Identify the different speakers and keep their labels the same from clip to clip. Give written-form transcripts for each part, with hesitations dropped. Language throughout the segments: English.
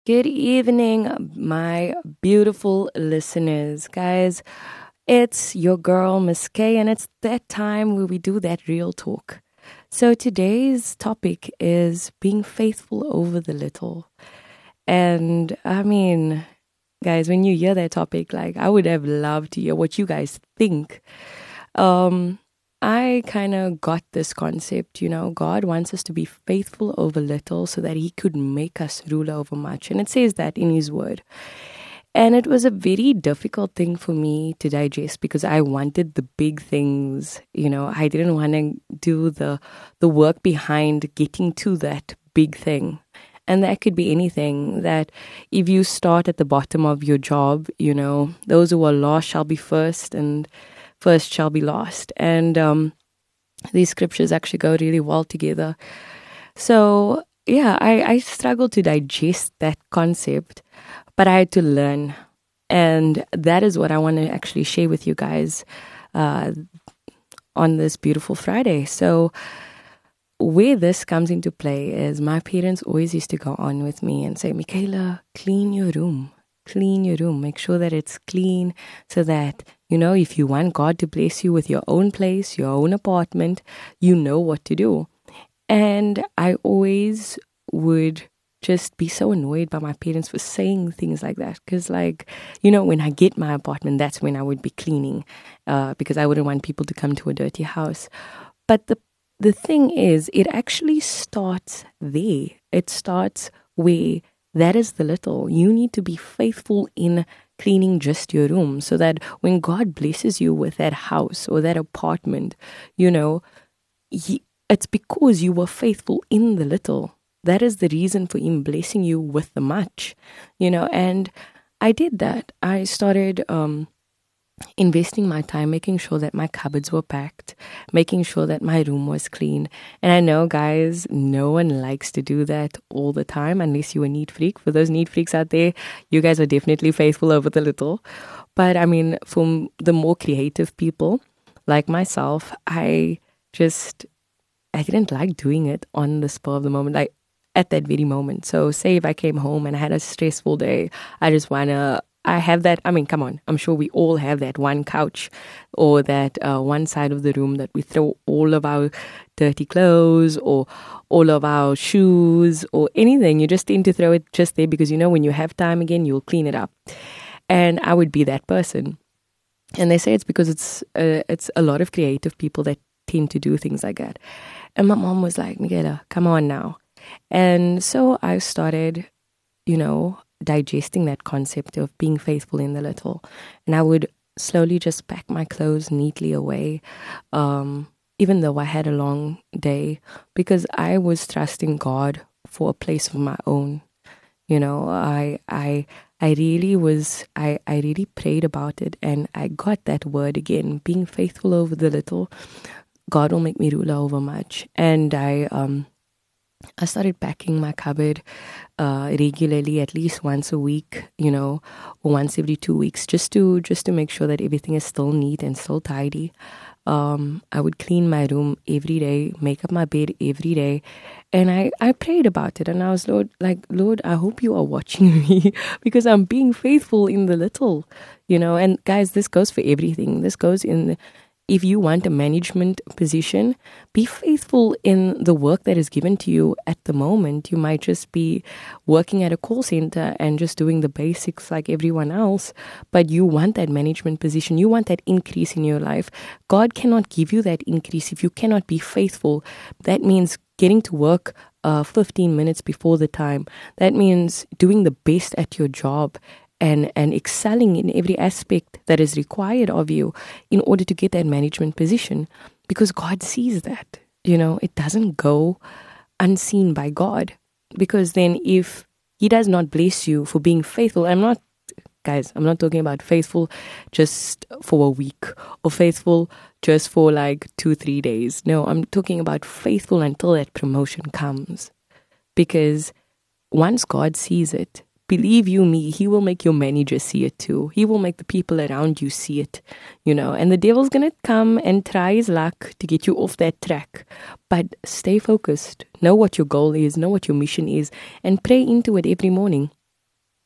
Speaker 1: Good evening, my beautiful listeners. Guys, it's your girl, Miss K, and it's that time where we do that real talk. So today's topic is being faithful over the little. And I mean, guys, when you hear that topic, like I would have loved to hear what you guys think. Um, I kind of got this concept, God wants us to be faithful over little so that He could make us ruler over much. And it says that in His Word. And it was a very difficult thing for me to digest because I wanted the big things, I didn't want to do the work behind getting to that big thing. And that could be anything. That if you start at the bottom of your job, those who are lost shall be first, and first shall be lost. And these scriptures actually go really well together. So, yeah, I struggled to digest that concept, but I had to learn. And that is what I want to actually share with you guys on this beautiful Friday. So, where this comes into play is my parents always used to go on with me and say, Michaela, clean your room. Clean your room. Make sure that it's clean so that, if you want God to bless you with your own place, your own apartment, you know what to do. And I always would just be so annoyed by my parents for saying things like that. Because, when I get my apartment, that's when I would be cleaning because I wouldn't want people to come to a dirty house. But the thing is, it actually starts there. It starts where that is the little. You need to be faithful in cleaning just your room so that when God blesses you with that house or that apartment, it's because you were faithful in the little. That is the reason for Him blessing you with the much, and I did that. I started investing my time, making sure that my cupboards were packed, making sure that my room was clean. And I know, guys, no one likes to do that all the time unless you're a neat freak. For those neat freaks out there, you guys are definitely faithful over the little. But I mean, for the more creative people like myself, I didn't like doing it on the spur of the moment, like at that very moment. So say if I came home and I had a stressful day, I have that. I mean, come on. I'm sure we all have that one couch or that one side of the room that we throw all of our dirty clothes or all of our shoes or anything. You just tend to throw it just there because, when you have time again, you'll clean it up. And I would be that person. And they say it's because it's a lot of creative people that tend to do things like that. And my mom was like, Miguela, come on now. And so I started, digesting that concept of being faithful in the little. And I would slowly just pack my clothes neatly away, even though I had a long day, because I was trusting God for a place of my own. I really prayed about it, and I got that word again, being faithful over the little. God will make me ruler over much. And I started packing my cupboard regularly, at least once a week, or once every 2 weeks, just to make sure that everything is still neat and still tidy. I would clean my room every day, make up my bed every day, and I prayed about it, and I was Lord, I hope you are watching me because I'm being faithful in the little, And guys, this goes for everything. This goes in. If you want a management position, be faithful in the work that is given to you at the moment. You might just be working at a call center and just doing the basics like everyone else, but you want that management position. You want that increase in your life. God cannot give you that increase if you cannot be faithful. That means getting to work 15 minutes before the time. That means doing the best at your job and excelling in every aspect that is required of you in order to get that management position, because God sees that. It doesn't go unseen by God, because then if He does not bless you for being faithful, I'm not talking about faithful just for a week or faithful just for 2-3 days. No, I'm talking about faithful until that promotion comes, because once God sees it, believe you me, He will make your manager see it too. He will make the people around you see it, and the devil's going to come and try his luck to get you off that track. But stay focused. Know what your goal is, know what your mission is, and pray into it every morning.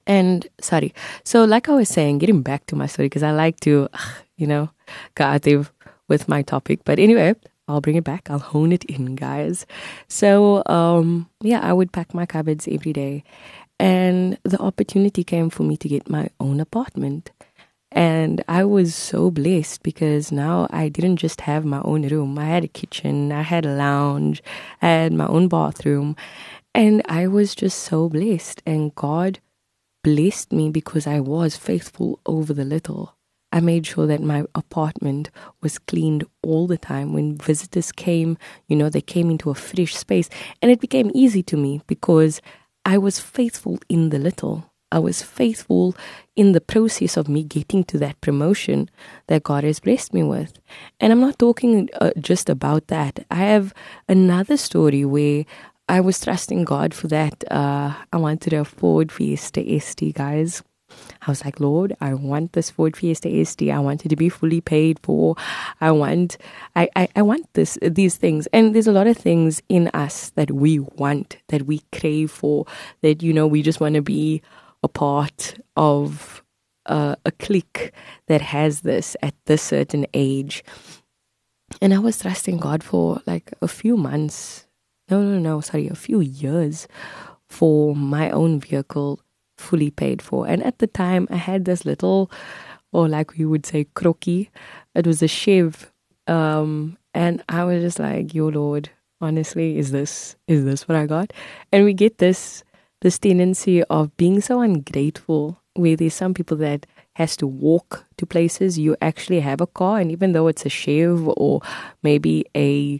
Speaker 1: And sorry. So like I was saying, getting back to my story, because I like to, go out there with my topic. But anyway, I'll bring it back. I'll hone it in, guys. So, I would pack my cupboards every day. And the opportunity came for me to get my own apartment. And I was so blessed because now I didn't just have my own room. I had a kitchen, I had a lounge, I had my own bathroom. And I was just so blessed. And God blessed me because I was faithful over the little. I made sure that my apartment was cleaned all the time. When visitors came, they came into a fresh space. And it became easy to me because I was faithful in the little. I was faithful in the process of me getting to that promotion that God has blessed me with. And I'm not talking just about that. I have another story where I was trusting God for that. I wanted a Ford Fiesta ST, guys. I was like, Lord, I want this Ford Fiesta ST. I want it to be fully paid for. I want these things. And there's a lot of things in us that we want, that we crave for, that, we just want to be a part of a clique that has this at this certain age. And I was trusting God for like a few months. A few years for my own vehicle fully paid for. And at the time I had this little, or like we would say, crocky. It was a Chev. And I was just like, yo Lord, honestly, is this what I got? And we get this tendency of being so ungrateful, where there's some people that has to walk to places. You actually have a car, and even though it's a Chev or maybe a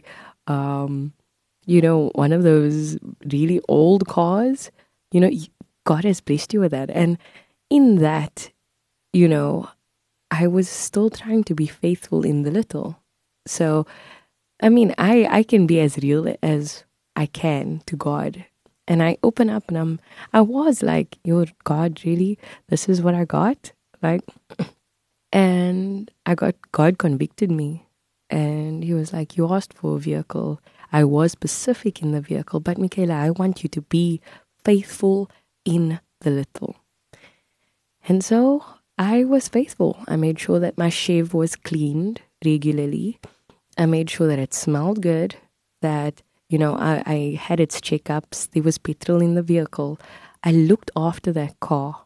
Speaker 1: one of those really old cars, God has blessed you with that. And in that, I was still trying to be faithful in the little. So, I mean, I can be as real as I can to God. And I open up and I was like, yo, God, really? This is what I got? Like, and God convicted me. And he was like, you asked for a vehicle. I was specific in the vehicle. But Michaela, I want you to be faithful in the little. And so I was faithful. I made sure that my Chev was cleaned regularly. I made sure that it smelled good, that I had its checkups. There was petrol in the vehicle. I looked after that car.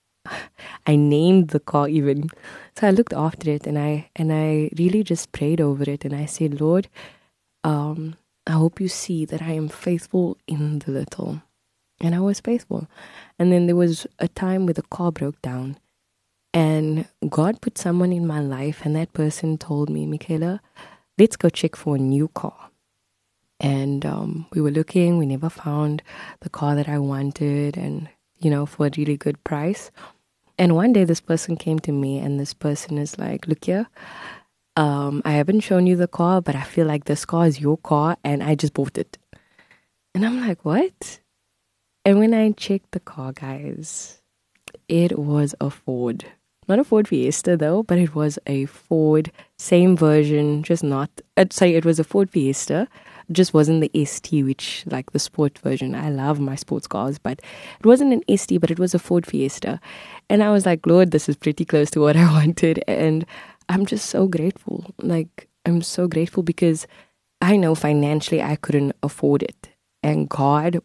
Speaker 1: I named the car even. So I looked after it, and I really just prayed over it. And I said, Lord, I hope you see that I am faithful in the little. And I was faithful. And then there was a time where the car broke down. And God put someone in my life, and that person told me, Michaela, let's go check for a new car. And we were looking, we never found the car that I wanted, and, for a really good price. And one day this person came to me, and this person is like, look here, I haven't shown you the car, but I feel like this car is your car, and I just bought it. And I'm like, what? And when I checked the car, guys, it was a Ford. Not a Ford Fiesta though, but it was a Ford, same version, just not, it was a Ford Fiesta. Just wasn't the ST, which like the sport version. I love my sports cars, but it wasn't an ST, but it was a Ford Fiesta. And I was like, Lord, this is pretty close to what I wanted. And I'm just so grateful. Like, I'm so grateful because I know financially I couldn't afford it. And God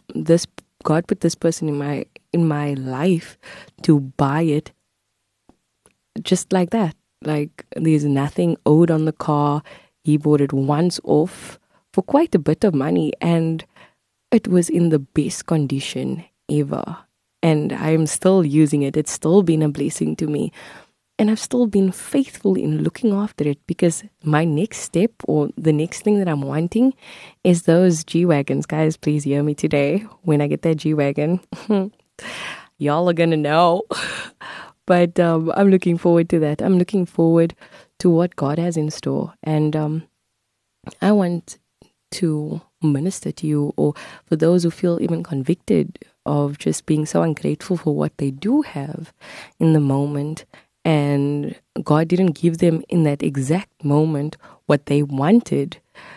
Speaker 1: put this person in my life to buy it just like that. Like, there's nothing owed on the car. He bought it once off for quite a bit of money, and it was in the best condition ever. And I'm still using it. It's still been a blessing to me. And I've still been faithful in looking after it, because my next step, or the next thing that I'm wanting, is those G-Wagons. Guys, please hear me today. When I get that G-Wagon, y'all are gonna know. But I'm looking forward to that. I'm looking forward to what God has in store. And I want to minister to you, or for those who feel even convicted of just being so ungrateful for what they do have in the moment, and God didn't give them in that exact moment what they wanted.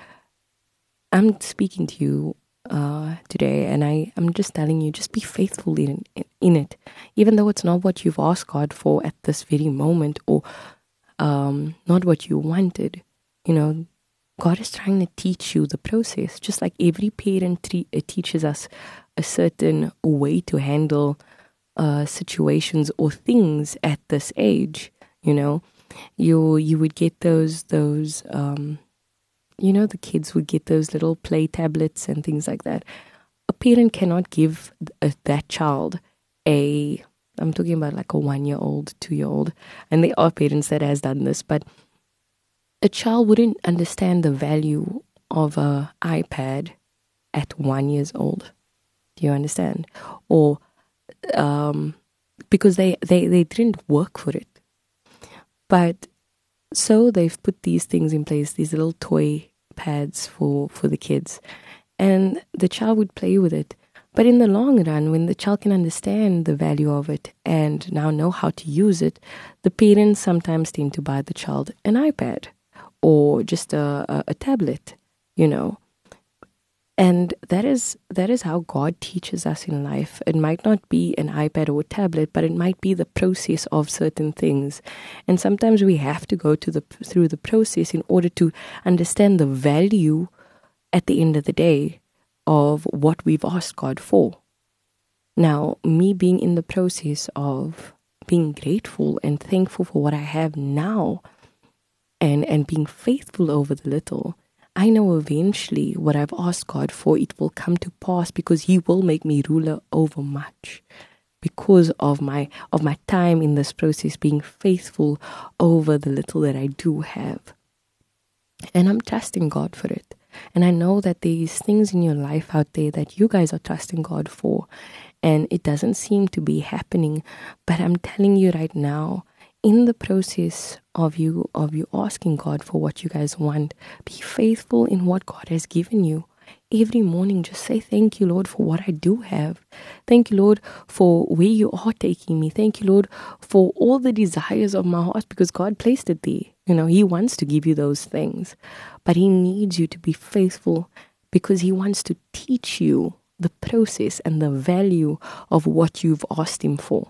Speaker 1: I'm speaking to you today, and I'm just telling you, just be faithful in it. even though it's not what you've asked God for at this very moment, or not what you wanted. God is trying to teach you the process, just like every parent teaches us a certain way to handle situations or things at this age. You would get those the kids would get those little play tablets and things like that. A parent cannot give that child I'm talking about like a 1-year-old, 2-year-old, and there are parents that has done this, but a child wouldn't understand the value of an iPad at 1 years old. Do you understand? Or because they didn't work for it. But so they've put these things in place, these little toy pads for the kids, and the child would play with it. But in the long run, when the child can understand the value of it and now know how to use it, the parents sometimes tend to buy the child an iPad or just a tablet, And that is how God teaches us in life. It might not be an iPad or a tablet, but it might be the process of certain things. And sometimes we have to go through the process in order to understand the value at the end of the day of what we've asked God for. Now, me being in the process of being grateful and thankful for what I have now and being faithful over the little, I know eventually what I've asked God for, it will come to pass, because He will make me ruler over much, because of my time in this process, being faithful over the little that I do have. And I'm trusting God for it. And I know that there's things in your life out there that you guys are trusting God for, and it doesn't seem to be happening. But I'm telling you right now, in the process of you asking God for what you guys want, be faithful in what God has given you. Every morning, just say, thank you, Lord, for what I do have. Thank you, Lord, for where you are taking me. Thank you, Lord, for all the desires of my heart, because God placed it there. He wants to give you those things, but He needs you to be faithful, because He wants to teach you the process and the value of what you've asked Him for.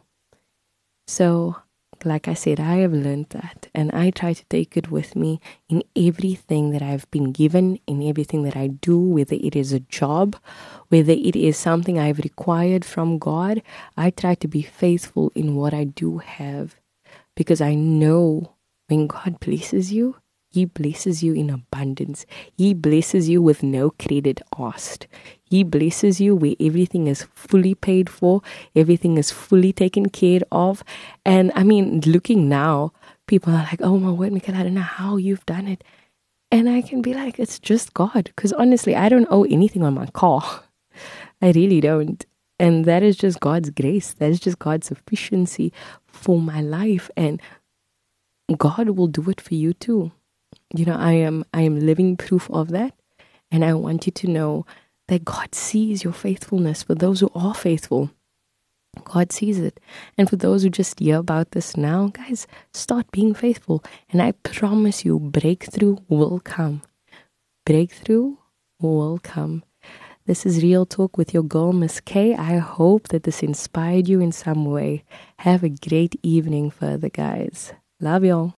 Speaker 1: So, like I said, I have learned that, and I try to take it with me in everything that I've been given, in everything that I do, whether it is a job, whether it is something I've required from God. I try to be faithful in what I do have, because I know when God blesses you, He blesses you in abundance. He blesses you with no credit asked. He blesses you where everything is fully paid for, everything is fully taken care of. And I mean, looking now, people are like, oh my word, Michaela, I don't know how you've done it. And I can be like, it's just God. Because honestly, I don't owe anything on my car. I really don't. And that is just God's grace. That is just God's sufficiency for my life. And God will do it for you too. I am living proof of that. And I want you to know that God sees your faithfulness. For those who are faithful, God sees it. And for those who just hear about this now, guys, start being faithful. And I promise you, breakthrough will come. Breakthrough will come. This is Real Talk with your girl, Miss K. I hope that this inspired you in some way. Have a great evening further, guys. Love y'all.